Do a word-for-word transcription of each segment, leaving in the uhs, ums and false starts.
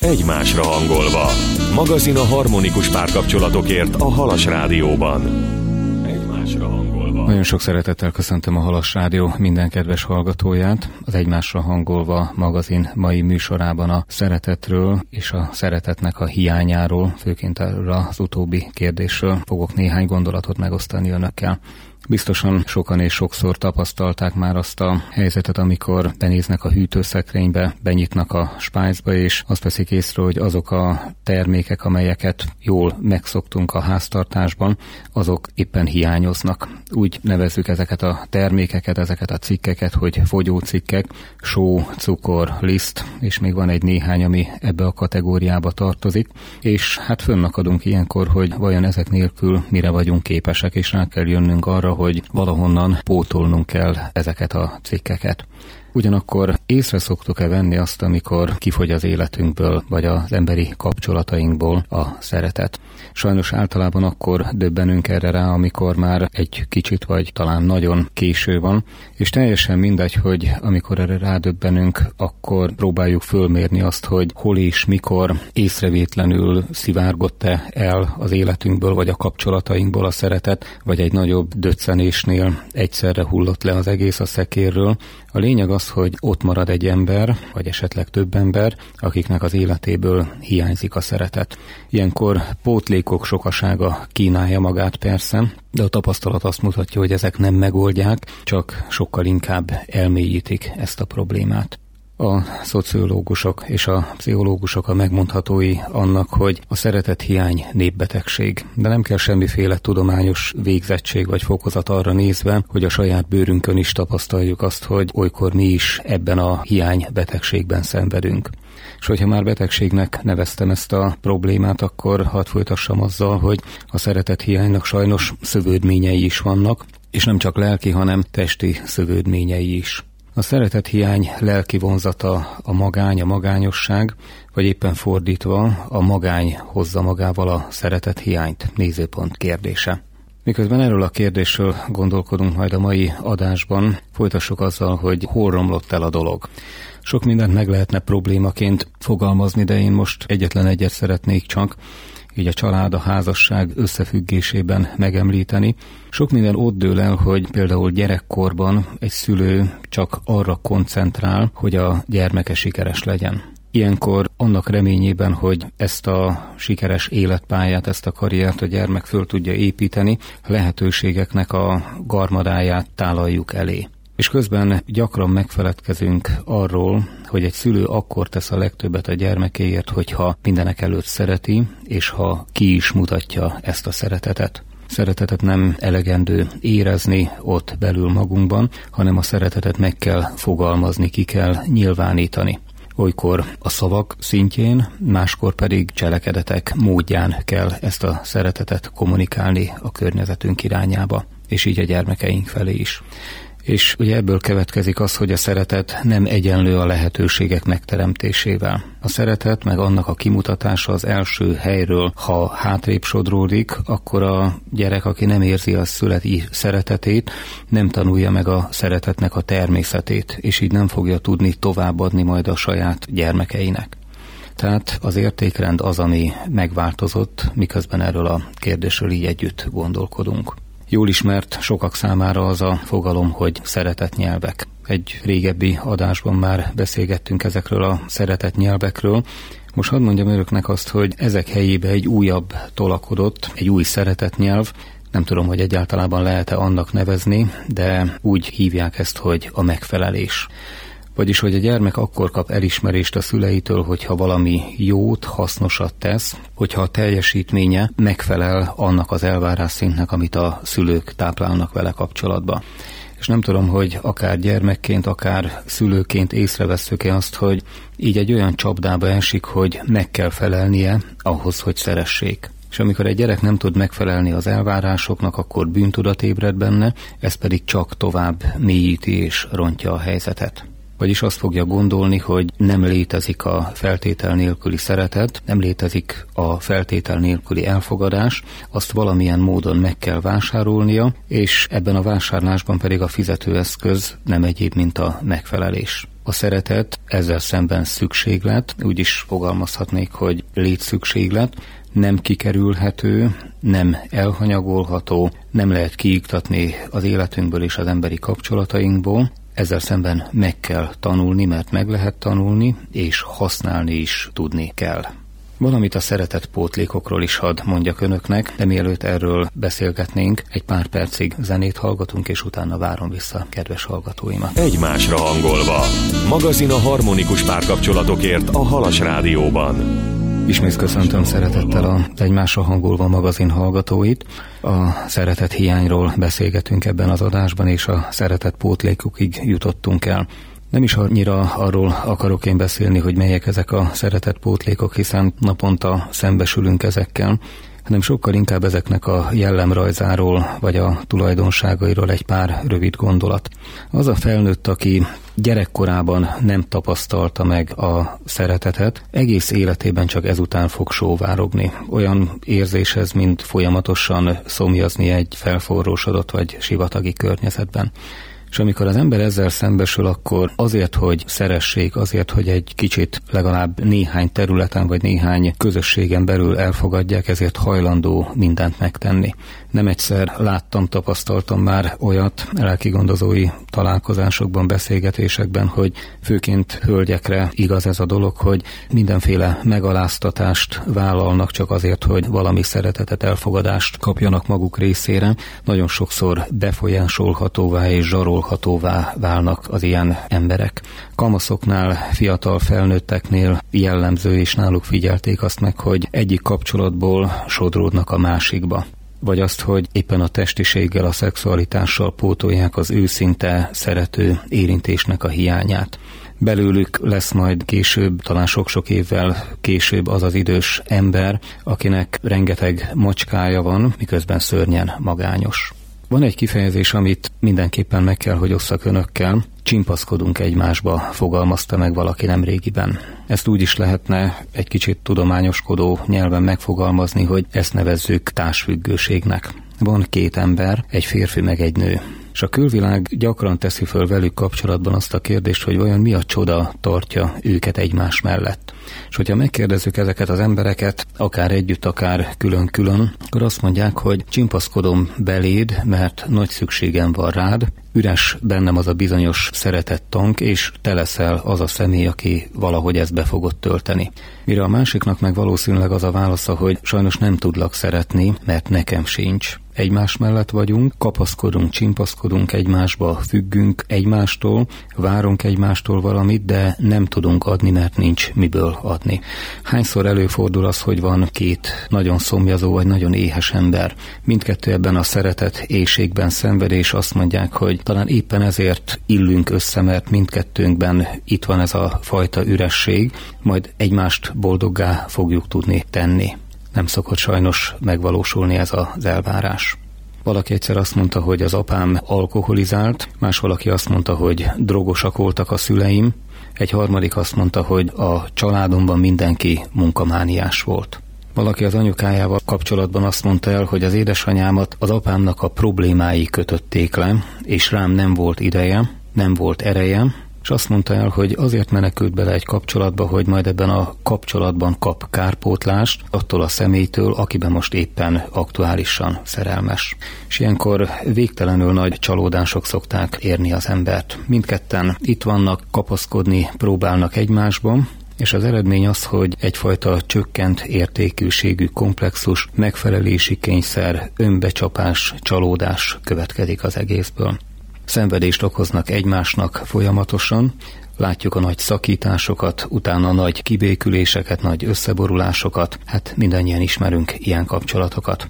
egymásra hangolva. Magazin a harmonikus párkapcsolatokért a Halas Rádióban. Egymásra hangolva. Nagyon sok szeretettel köszöntöm a Halas Rádió minden kedves hallgatóját. Az Egymásra hangolva magazin mai műsorában a szeretetről és a szeretetnek a hiányáról, főként erről az utóbbi kérdésről fogok néhány gondolatot megosztani önökkel. Biztosan sokan és sokszor tapasztalták már azt a helyzetet, amikor benéznek a hűtőszekrénybe, benyitnak a spájzba, és azt veszik észre, hogy azok a termékek, amelyeket jól megszoktunk a háztartásban, azok éppen hiányoznak. Úgy nevezzük ezeket a termékeket, ezeket a cikkeket, hogy fogyócikkek, só, cukor, liszt, és még van egy néhány, ami ebbe a kategóriába tartozik, és hát fönnakadunk ilyenkor, hogy vajon ezek nélkül mire vagyunk képesek, és rá kell jönnünk arra, hogy valahonnan pótolnunk kell ezeket a cikkeket. Ugyanakkor észre szoktuk-e venni azt, amikor kifogy az életünkből, vagy az emberi kapcsolatainkból a szeretet? Sajnos általában akkor döbbenünk erre rá, amikor már egy kicsit vagy talán nagyon késő van, és teljesen mindegy, hogy amikor erre rádöbbenünk, akkor próbáljuk fölmérni azt, hogy hol és mikor észrevétlenül szivárgott-e el az életünkből, vagy a kapcsolatainkból a szeretet, vagy egy nagyobb döccenésnél egyszerre hullott le az egész a szekérről. A lényeg az, hogy ott marad egy ember, vagy esetleg több ember, akiknek az életéből hiányzik a szeretet. Ilyenkor pótlékok sokasága kínálja magát persze, de a tapasztalat azt mutatja, hogy ezek nem megoldják, csak sokkal inkább elmélyítik ezt a problémát. A szociológusok és a pszichológusok a megmondhatói annak, hogy a szeretethiány népbetegség, de nem kell semmiféle tudományos végzettség vagy fokozat arra nézve, hogy a saját bőrünkön is tapasztaljuk azt, hogy olykor mi is ebben a hiánybetegségben szenvedünk. És hogyha már betegségnek neveztem ezt a problémát, akkor hadd folytassam azzal, hogy a szeretethiánynak sajnos szövődményei is vannak, és nem csak lelki, hanem testi szövődményei is. A szeretethiány lelki vonzata a magány, a magányosság, vagy éppen fordítva a magány hozza magával a szeretethiányt, nézőpont kérdése. Miközben erről a kérdésről gondolkodunk majd a mai adásban, folytassuk azzal, hogy hol romlott el a dolog. Sok mindent meg lehetne problémaként fogalmazni, de én most egyetlen egyet szeretnék csak, így a család, a házasság összefüggésében megemlíteni. Sok minden ott dől el, hogy például gyerekkorban egy szülő csak arra koncentrál, hogy a gyermeke sikeres legyen. Ilyenkor annak reményében, hogy ezt a sikeres életpályát, ezt a karriert a gyermek föl tudja építeni, lehetőségeknek a garmadáját tálaljuk elé. És közben gyakran megfeledkezünk arról, hogy egy szülő akkor tesz a legtöbbet a gyermekéért, hogyha mindenek előtt szereti, és ha ki is mutatja ezt a szeretetet. Szeretetet nem elegendő érezni ott belül magunkban, hanem a szeretetet meg kell fogalmazni, ki kell nyilvánítani. Olykor a szavak szintjén, máskor pedig cselekedetek módján kell ezt a szeretetet kommunikálni a környezetünk irányába, és így a gyermekeink felé is. És ugye ebből következik az, hogy a szeretet nem egyenlő a lehetőségek megteremtésével. A szeretet meg annak a kimutatása az első helyről, ha hátrébb sodródik, akkor a gyerek, aki nem érzi a születi szeretetét, nem tanulja meg a szeretetnek a természetét, és így nem fogja tudni továbbadni majd a saját gyermekeinek. Tehát az értékrend az, ami megváltozott, miközben erről a kérdésről így együtt gondolkodunk. Jól ismert sokak számára az a fogalom, hogy szeretetnyelvek. Egy régebbi adásban már beszélgettünk ezekről a szeretetnyelvekről. Most hadd mondjam önöknek azt, hogy ezek helyébe egy újabb tolakodott, egy új szeretetnyelv. Nem tudom, hogy egyáltalán lehet-e annak nevezni, de úgy hívják ezt, hogy a megfelelés. Vagyis, hogy a gyermek akkor kap elismerést a szüleitől, hogyha valami jót, hasznosat tesz, hogyha a teljesítménye megfelel annak az elvárásszintnek, amit a szülők táplálnak vele kapcsolatban. És nem tudom, hogy akár gyermekként, akár szülőként észrevesszük-e azt, hogy így egy olyan csapdába esik, hogy meg kell felelnie ahhoz, hogy szeressék. És amikor egy gyerek nem tud megfelelni az elvárásoknak, akkor bűntudat ébred benne, ez pedig csak tovább mélyíti és rontja a helyzetet. Vagyis azt fogja gondolni, hogy nem létezik a feltétel nélküli szeretet, nem létezik a feltétel nélküli elfogadás, azt valamilyen módon meg kell vásárolnia, és ebben a vásárlásban pedig a fizetőeszköz nem egyéb, mint a megfelelés. A szeretet ezzel szemben szükséglet, úgy is fogalmazhatnék, hogy létszükséglet, nem kikerülhető, nem elhanyagolható, nem lehet kiiktatni az életünkből és az emberi kapcsolatainkból. Ezzel szemben meg kell tanulni, mert meg lehet tanulni, és használni is tudni kell. Valamit a szeretett pótlékokról is hadd mondjak önöknek, de mielőtt erről beszélgetnénk, egy pár percig zenét hallgatunk, és utána várom vissza kedves hallgatóimat. Egymásra hangolva. Magazin a harmonikus párkapcsolatokért a Halas Rádióban. Ismét köszöntöm szeretettel az Egymásra hangolva magazin hallgatóit. A szeretet hiányról beszélgetünk ebben az adásban, és a szeretet pótlékokig jutottunk el. Nem is annyira arról akarok én beszélni, hogy melyek ezek a szeretet pótlékok, hiszen naponta szembesülünk ezekkel, hanem sokkal inkább ezeknek a jellemrajzáról, vagy a tulajdonságairól egy pár rövid gondolat. Az a felnőtt, aki gyerekkorában nem tapasztalta meg a szeretetet, egész életében csak ezután fog sóvárogni. Olyan érzéshez, mint folyamatosan szomjazni egy felforrósodott vagy sivatagi környezetben. És amikor az ember ezzel szembesül, akkor azért, hogy szeressék, azért, hogy egy kicsit legalább néhány területen vagy néhány közösségen belül elfogadják, ezért hajlandó mindent megtenni. Nem egyszer láttam, tapasztaltam már olyat lelkigondozói találkozásokban, beszélgetésekben, hogy főként hölgyekre igaz ez a dolog, hogy mindenféle megaláztatást vállalnak csak azért, hogy valami szeretetet, elfogadást kapjanak maguk részére. Nagyon sokszor befolyásolhatóvá és zsarolhatóvá válnak az ilyen emberek. Kamaszoknál, fiatal felnőtteknél jellemző, és náluk figyelték azt meg, hogy egyik kapcsolatból sodródnak a másikba. Vagy azt, hogy éppen a testiséggel, a szexualitással pótolják az őszinte, szerető érintésnek a hiányát. Belőlük lesz majd később, talán sok-sok évvel később az az idős ember, akinek rengeteg macskája van, miközben szörnyen magányos. Van egy kifejezés, amit mindenképpen meg kell, hogy osszak önökkel. Csimpaszkodunk egymásba, fogalmazta meg valaki nemrégiben. Ezt úgy is lehetne egy kicsit tudományoskodó nyelven megfogalmazni, hogy ezt nevezzük társfüggőségnek. Van két ember, egy férfi meg egy nő. És a külvilág gyakran teszi föl velük kapcsolatban azt a kérdést, hogy vajon mi a csoda tartja őket egymás mellett. És hogyha megkérdezzük ezeket az embereket, akár együtt, akár külön-külön, akkor azt mondják, hogy csimpaszkodom beléd, mert nagy szükségem van rád, üres bennem az a bizonyos szeretett tank, és te leszel az a személy, aki valahogy ezt be fogod tölteni. Mire a másiknak meg valószínűleg az a válasza, hogy sajnos nem tudlak szeretni, mert nekem sincs. Egymás mellett vagyunk, kapaszkodunk, csimpaszkodunk egymásba, függünk egymástól, várunk egymástól valamit, de nem tudunk adni, mert nincs miből adni. Hányszor előfordul az, hogy van két nagyon szomjazó vagy nagyon éhes ember, mindkettő ebben a szeretet éhségben szenved, és azt mondják, hogy talán éppen ezért illünk össze, mert mindkettőnkben itt van ez a fajta üresség, majd egymást boldoggá fogjuk tudni tenni. Nem szokott sajnos megvalósulni ez az elvárás. Valaki egyszer azt mondta, hogy az apám alkoholizált, más valaki azt mondta, hogy drogosak voltak a szüleim, egy harmadik azt mondta, hogy a családomban mindenki munkamániás volt. Valaki az anyukájával kapcsolatban azt mondta el, hogy az édesanyámat az apámnak a problémái kötötték le, és rám nem volt ideje, nem volt ereje, és azt mondta el, hogy azért menekült bele egy kapcsolatba, hogy majd ebben a kapcsolatban kap kárpótlást attól a személytől, akiben most éppen aktuálisan szerelmes. És ilyenkor végtelenül nagy csalódások szokták érni az embert. Mindketten itt vannak, kapaszkodni próbálnak egymásban, és az eredmény az, hogy egyfajta csökkent értékűségű komplexus, megfelelési kényszer, önbecsapás, csalódás következik az egészből. Szenvedést okoznak egymásnak folyamatosan, látjuk a nagy szakításokat, utána a nagy kibéküléseket, nagy összeborulásokat, hát mindannyian ismerünk ilyen kapcsolatokat.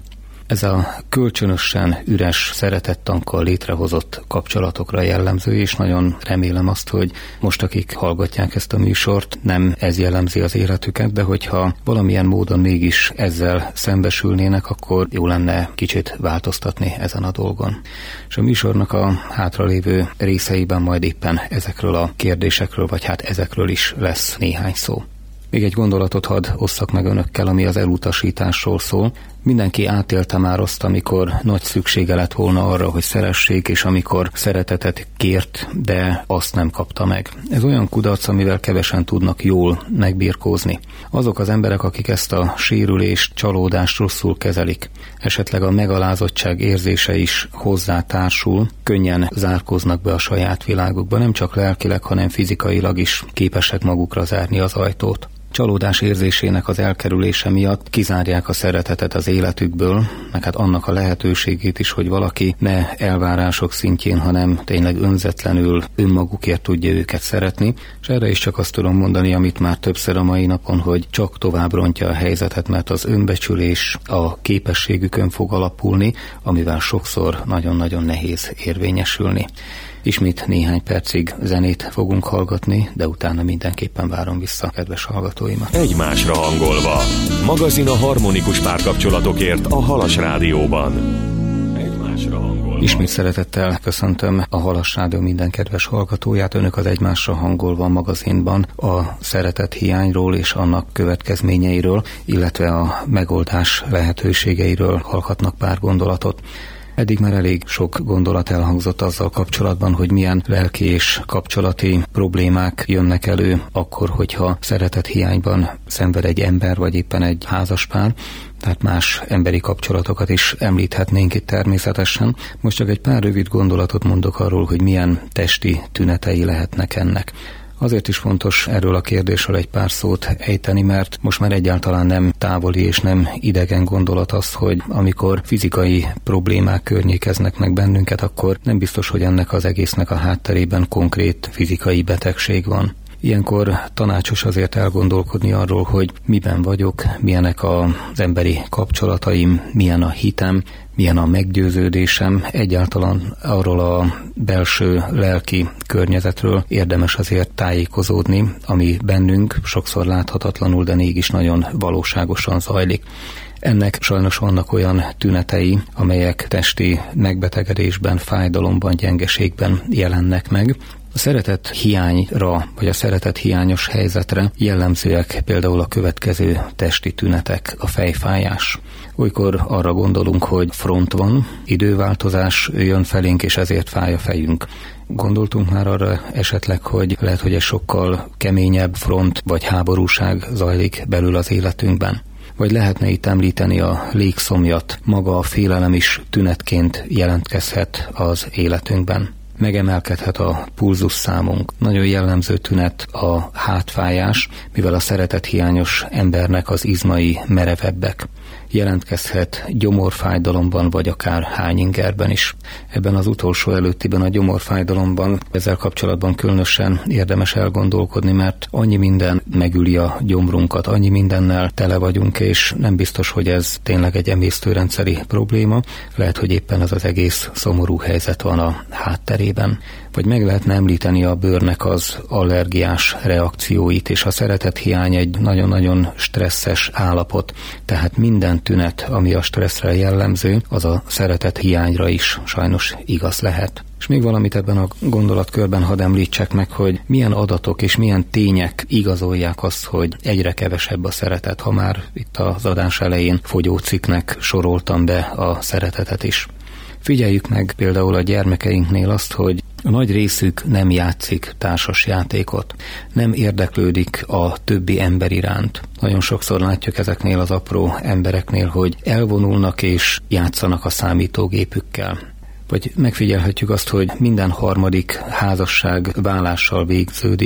Ez a kölcsönösen üres szeretettankkal létrehozott kapcsolatokra jellemző, és nagyon remélem azt, hogy most, akik hallgatják ezt a műsort, nem ez jellemzi az életüket, de hogyha valamilyen módon mégis ezzel szembesülnének, akkor jó lenne kicsit változtatni ezen a dolgon. És a műsornak a hátralévő részeiben majd éppen ezekről a kérdésekről, vagy hát ezekről is lesz néhány szó. Még egy gondolatot hadd osszak meg önökkel, ami az elutasításról szól. Mindenki átélte már azt, amikor nagy szüksége lett volna arra, hogy szeressék, és amikor szeretetet kért, de azt nem kapta meg. Ez olyan kudarc, amivel kevesen tudnak jól megbirkózni. Azok az emberek, akik ezt a sérülést, csalódást rosszul kezelik, esetleg a megalázottság érzése is hozzátársul, könnyen zárkóznak be a saját világukba, nem csak lelkileg, hanem fizikailag is képesek magukra zárni az ajtót. Csalódás érzésének az elkerülése miatt kizárják a szeretetet az életükből, meg hát annak a lehetőségét is, hogy valaki ne elvárások szintjén, hanem tényleg önzetlenül önmagukért tudja őket szeretni, és erre is csak azt tudom mondani, amit már többször a mai napon, hogy csak tovább rontja a helyzetet, mert az önbecsülés a képességükön fog alapulni, amivel sokszor nagyon-nagyon nehéz érvényesülni. Ismét néhány percig zenét fogunk hallgatni, de utána mindenképpen várom vissza kedves hallgatóimat. Egymásra hangolva. Magazin a harmonikus párkapcsolatokért a Halas Rádióban. Egymásra hangolva. Ismét szeretettel köszöntöm a Halas Rádió minden kedves hallgatóját. Önök az Egymásra hangolva magazinban a szeretet hiányról és annak következményeiről, illetve a megoldás lehetőségeiről hallhatnak pár gondolatot. Eddig már elég sok gondolat elhangzott azzal kapcsolatban, hogy milyen lelki és kapcsolati problémák jönnek elő akkor, hogyha szeretethiányban szenved egy ember, vagy éppen egy házaspár, tehát más emberi kapcsolatokat is említhetnénk itt természetesen. Most csak egy pár rövid gondolatot mondok arról, hogy milyen testi tünetei lehetnek ennek. Azért is fontos erről a kérdésről egy pár szót ejteni, mert most már egyáltalán nem távoli és nem idegen gondolat az, hogy amikor fizikai problémák környékeznek meg bennünket, akkor nem biztos, hogy ennek az egésznek a hátterében konkrét fizikai betegség van. Ilyenkor tanácsos azért elgondolkodni arról, hogy miben vagyok, milyenek az emberi kapcsolataim, milyen a hitem, milyen a meggyőződésem, egyáltalán arról a belső lelki környezetről érdemes azért tájékozódni, ami bennünk sokszor láthatatlanul, de mégis nagyon valóságosan zajlik. Ennek sajnos vannak olyan tünetei, amelyek testi megbetegedésben, fájdalomban, gyengeségben jelennek meg. A szeretet hiányra, vagy a szeretet hiányos helyzetre jellemzőek például a következő testi tünetek, a fejfájás. Olykor arra gondolunk, hogy front van, időváltozás jön felénk, és ezért fáj a fejünk. Gondoltunk már arra esetleg, hogy lehet, hogy egy sokkal keményebb front vagy háborúság zajlik belül az életünkben. Vagy lehetne itt említeni a légszomjat, maga a félelem is tünetként jelentkezhet az életünkben. Megemelkedhet a pulzusszámunk. Nagyon jellemző tünet a hátfájás, mivel a szeretethiányos embernek az izmai merevebbek. Jelentkezhet gyomorfájdalomban, vagy akár hányingerben is. Ebben az utolsó előttiben, a gyomorfájdalomban ezzel kapcsolatban különösen érdemes elgondolkodni, mert annyi minden megüli a gyomrunkat, annyi mindennel tele vagyunk, és nem biztos, hogy ez tényleg egy emésztőrendszeri probléma. Lehet, hogy éppen az az egész szomorú helyzet van a hátterében. Vagy meg lehetne említeni a bőrnek az allergiás reakcióit, és a szeretethiány egy nagyon-nagyon stresszes állapot, tehát minden tünet, ami a stresszre jellemző, az a szeretethiányra is sajnos igaz lehet. És még valamit ebben a gondolatkörben hadd említsek meg, hogy milyen adatok és milyen tények igazolják azt, hogy egyre kevesebb a szeretet, ha már itt az adás elején fogyócikknek soroltam be a szeretetet is. Figyeljük meg például a gyermekeinknél azt, hogy a nagy részük nem játszik társas játékot, nem érdeklődik a többi ember iránt. Nagyon sokszor látjuk ezeknél az apró embereknél, hogy elvonulnak és játszanak a számítógépükkel. Vagy megfigyelhetjük azt, hogy minden harmadik házasság válással végződik.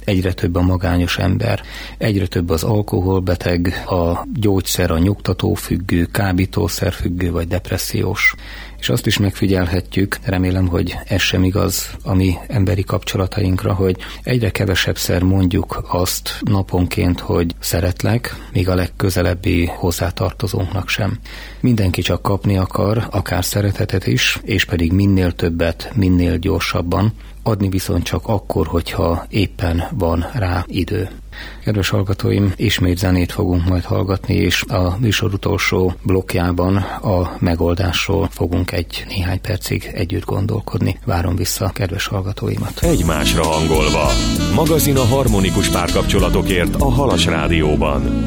egyre több a magányos ember, egyre több az alkoholbeteg, a gyógyszer, a nyugtatófüggő, kábítószerfüggő vagy depressziós. És azt is megfigyelhetjük, remélem, hogy ez sem igaz a mi emberi kapcsolatainkra, hogy egyre kevesebbszer mondjuk azt naponként, hogy szeretlek, míg a legközelebbi hozzátartozónknak sem. Mindenki csak kapni akar, akár szeretetet is, és pedig minél többet, minél gyorsabban, adni viszont csak akkor, hogyha éppen van rá idő. Kedves hallgatóim, ismét zenét fogunk majd hallgatni, és a műsor utolsó blokkjában a megoldásról fogunk egy néhány percig együtt gondolkodni. Várom vissza kedves hallgatóimat. Egymásra hangolva. Magazin a harmonikus párkapcsolatokért a Halas Rádióban.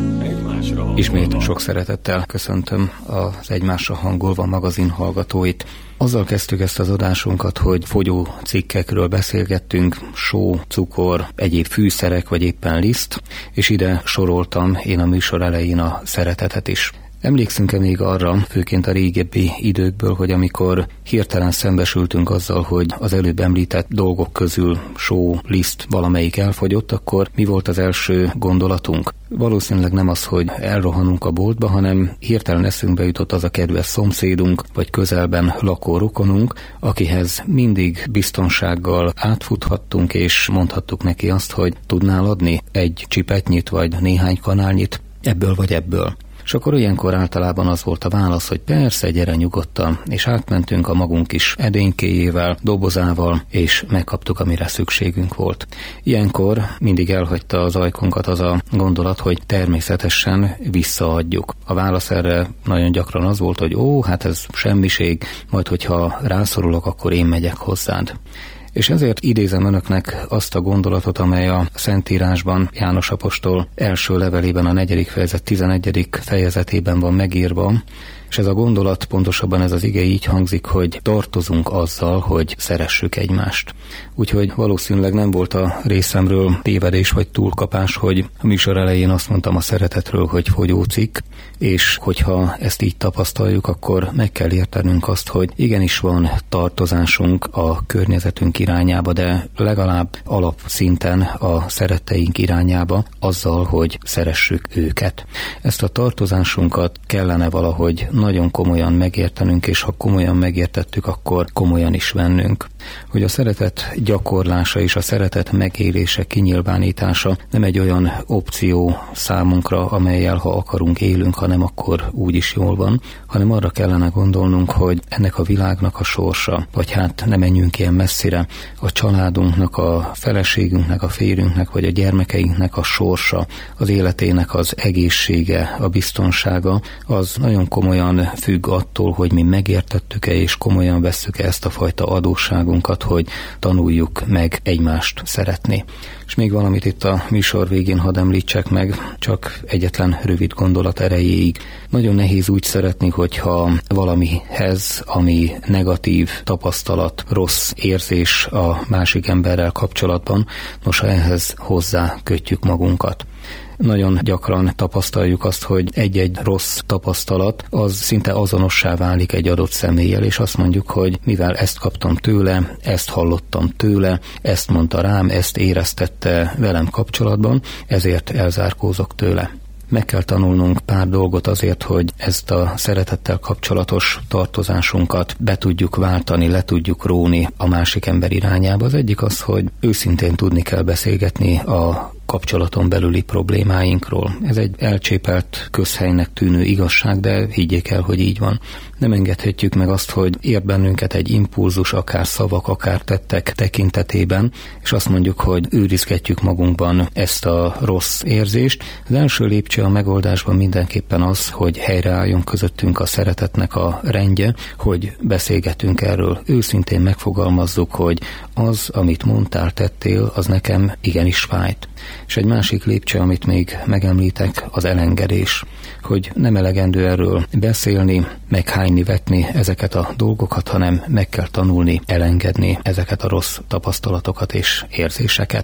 Ismét sok szeretettel köszöntöm az Egymásra hangolva magazin hallgatóit. Azzal kezdtük ezt az adásunkat, hogy fogyó cikkekről beszélgettünk, só, cukor, egyéb fűszerek vagy éppen liszt, és ide soroltam én a műsor elején a szeretetet is. Emlékszünk-e még arra, főként a régebbi időkből, hogy amikor hirtelen szembesültünk azzal, hogy az előbb említett dolgok közül só, liszt valamelyik elfogyott, akkor mi volt az első gondolatunk? Valószínűleg nem az, hogy elrohanunk a boltba, hanem hirtelen eszünkbe jutott az a kedves szomszédunk, vagy közelben lakó rokonunk, akihez mindig biztonsággal átfuthattunk, és mondhattuk neki azt, hogy tudnál adni egy csipetnyit, vagy néhány kanálnyit, ebből vagy ebből. És akkor ilyenkor általában az volt a válasz, hogy persze, gyere nyugodtan, és átmentünk a magunk is edénykéjével, dobozával, és megkaptuk, amire szükségünk volt. Ilyenkor mindig elhagyta az ajkunkat az a gondolat, hogy természetesen visszaadjuk. A válasz erre nagyon gyakran az volt, hogy ó, hát ez semmiség, majd hogyha rászorulok, akkor én megyek hozzád. És ezért idézem önöknek azt a gondolatot, amely a Szentírásban, János apostol első levelében, a negyedik fejezet tizenegyedik fejezetében van megírva, és ez a gondolat, pontosabban ez az ige így hangzik, hogy tartozunk azzal, hogy szeressük egymást. Úgyhogy valószínűleg nem volt a részemről tévedés vagy túlkapás, hogy a műsor elején azt mondtam a szeretetről, hogy fogyócikk, és hogyha ezt így tapasztaljuk, akkor meg kell értenünk azt, hogy igenis van tartozásunk a környezetünk irányába, de legalább alapszinten a szeretteink irányába azzal, hogy szeressük őket. Ezt a tartozásunkat kellene valahogy nagyon komolyan megértenünk, és ha komolyan megértettük, akkor komolyan is vennünk. Hogy a szeretet gyakorlása és a szeretet megélése, kinyilvánítása nem egy olyan opció számunkra, amellyel ha akarunk élünk, hanem akkor úgy is jól van, hanem arra kellene gondolnunk, hogy ennek a világnak a sorsa, vagy hát ne menjünk ilyen messzire, a családunknak, a feleségünknek, a férjünknek, vagy a gyermekeinknek a sorsa, az életének az egészsége, a biztonsága, az nagyon komolyan függ attól, hogy mi megértettük-e és komolyan vesszük-e ezt a fajta adósságunkat, hogy tanuljuk meg egymást szeretni. És még valamit itt a műsor végén hadd említsek meg, csak egyetlen rövid gondolat erejéig. Nagyon nehéz úgy szeretni, hogyha valamihez, ami negatív tapasztalat, rossz érzés a másik emberrel kapcsolatban, nos, ha ehhez hozzá kötjük magunkat. Nagyon gyakran tapasztaljuk azt, hogy egy-egy rossz tapasztalat az szinte azonossá válik egy adott személlyel, és azt mondjuk, hogy mivel ezt kaptam tőle, ezt hallottam tőle, ezt mondta rám, ezt éreztette velem kapcsolatban, ezért elzárkózok tőle. Meg kell tanulnunk pár dolgot azért, hogy ezt a szeretettel kapcsolatos tartozásunkat be tudjuk váltani, le tudjuk róni a másik ember irányába. Az egyik az, hogy őszintén tudni kell beszélgetni a kapcsolaton belüli problémáinkról. Ez egy elcsépelt közhelynek tűnő igazság, de higgyék el, hogy így van. Nem engedhetjük meg azt, hogy ért bennünket egy impulzus, akár szavak, akár tettek tekintetében, és azt mondjuk, hogy őrizgetjük magunkban ezt a rossz érzést. Az első lépcső a megoldásban mindenképpen az, hogy helyreálljon közöttünk a szeretetnek a rendje, hogy beszélgetünk erről. Őszintén megfogalmazzuk, hogy az, amit mondtál, tettél, az nekem igenis fájt. És egy másik lépcső, amit még megemlítek, az elengedés, hogy nem elegendő erről beszélni, meghányni, vetni ezeket a dolgokat, hanem meg kell tanulni elengedni ezeket a rossz tapasztalatokat és érzéseket.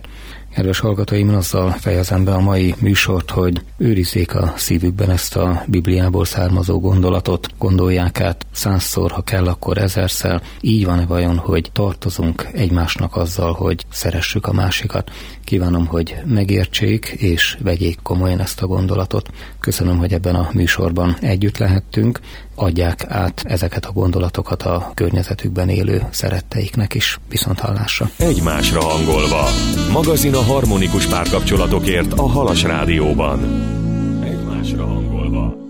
Kedves hallgatóim, azzal fejezem be a mai műsort, hogy őrizzék a szívükben ezt a Bibliából származó gondolatot, gondolják át százszor, ha kell, akkor ezerszer. Így van-e vajon, hogy tartozunk egymásnak azzal, hogy szeressük a másikat? Kívánom, hogy megértsék és vegyék komolyan ezt a gondolatot. Köszönöm, hogy ebben a műsorban együtt lehettünk. Adják át ezeket a gondolatokat a környezetükben élő szeretteiknek is. Viszonthallásra. Egymásra hangolva. Magazin a harmonikus párkapcsolatokért a Halas Rádióban. Egymásra hangolva.